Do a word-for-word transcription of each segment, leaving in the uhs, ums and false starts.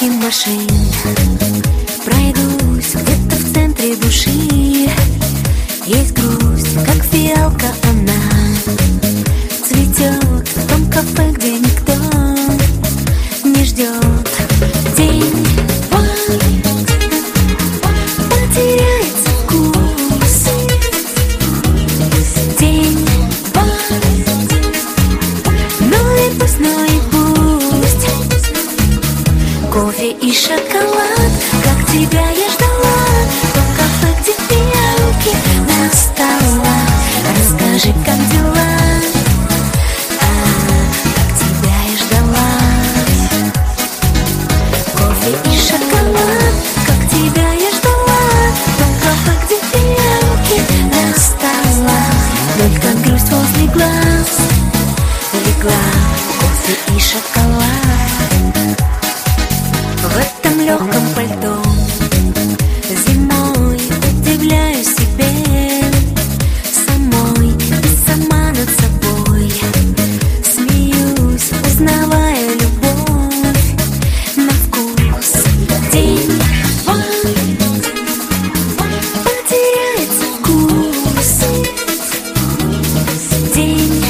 потоки машин. Пройдусь где-то в центре души. Есть грусть, как фиалка она цветет в том кафе, где никто не ждет. День потеряется вкус. День ну и пусть, ну и пусть. Кофе и шоколад, как тебя я ждала. В том кафе, где фиалки на столах. Расскажи, как дела? А, как тебя я ждала. Кофе и шоколад, как тебя я ждала. В том кафе, где фиалки на столах. Только грусть возле глаз легла. Кофе и шоколад. В этом легком пальто зимой удивляюсь себе самой и сама над собой смеюсь, узнавая любовь на вкус. День потеряется вкус. День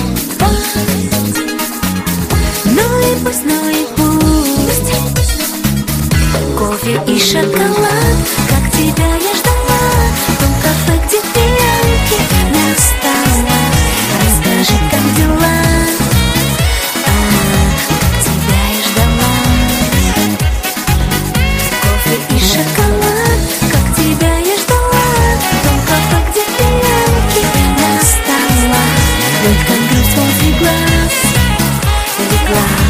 ну и пусть, ну и пусть. Кофе и шоколад, как тебя я ждала. В том кафе, где фиалки на столах. Расскажи, как дела? А, как тебя я ждала. Кофе и шоколад, как тебя я ждала. В том кафе, где фиалки на столах. Только грусть возле глаз легла.